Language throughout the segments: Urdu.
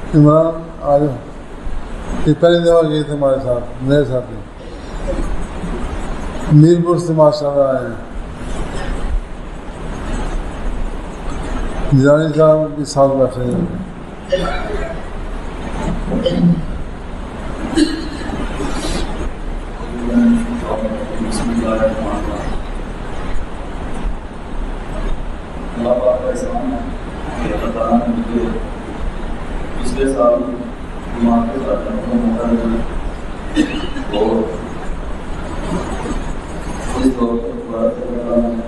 عمران آج یہ پہلی دفعہ گئے تھے ہمارے ساتھ نئے ساتھی میرپور سے ماشاء اللہ آئے ہیں. جیلانی صاحب بھی ساتھ بیٹھے ہیں. اللہ پاک کا احسان ہے کہ اللہ تعالیٰ نے مجھے پچھلے سال جماعت کے ساتھ موقع دیا اور اس دور کو پورا کرنے میں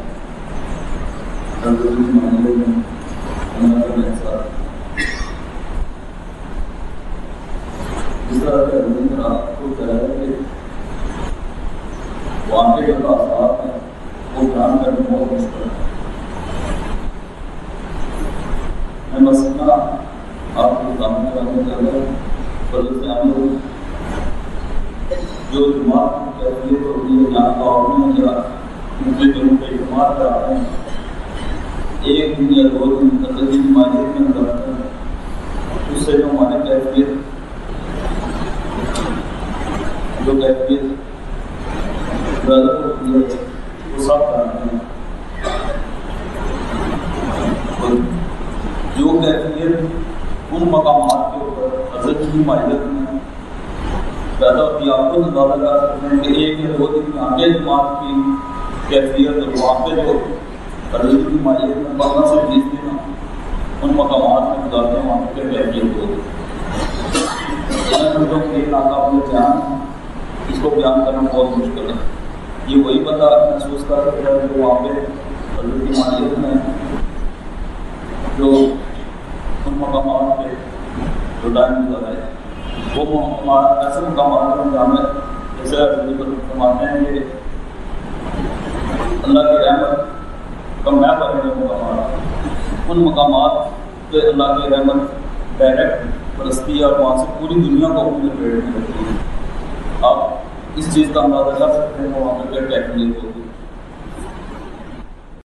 معاملے میں اللہ کا احساس اس طرح کے روزین رات کو کہہ رہا ہے کہ واقعے کے اثرات ہیں وہ بیان کرنا بہت مشکل ہے. میں مسئلہ آپ کو سامنے رکھنا چاہتا ہوں. فضل سے ہم لوگ جو جماعت کی کیفیت ہوتی ہے یہاں تو آپ نے ذرا دوسرے دنوں پہ جماعت کراتے ہیں ایک دن یا دو دن تقریبی ماجد میں کرتے ہیں. اس سے جو ہماری کیفیت برادر ہوتی ہے وہ سب کرتے ہیں. جو کیفیت ان مقامات کے اوپر حضرت کی ماہیت میں پیدا ہوتی ہے آپ کو اندازہ کر سکتے ہیں کہ ایک یا دو دن میں آگے جماعت کی کیفیت اور وہاں پہ جو حضرت کی ماہیت میں 15 سے 20 دن ان مقامات میں گزارتے ہیں وہاں پہ کیفیت ہوتی ہے. ایک آقا اپنے بیان اس کو بیان کرنا بہت مشکل ہے. یہ وہی بندہ محسوس کر سکتا ہے جو وہاں پہ حضرت کی ماہیت میں جو ان مقامات پہ جو ٹائم گزارا ہے وہ ایسے مقامات پر جانا ہے جیسے فرماتے ہیں کہ اللہ کی رحمت کا میں پڑھنے مقامات ان مقامات پہ اللہ کی رحمت ڈائریکٹ برستی ہے اور وہاں سے پوری دنیا کو اپنے پیڑ میں رکھتی ہے. آپ اس چیز کا اندازہ کر سکتے ہیں وہاں پہ کیا ٹیکنیک ہوتی ہے.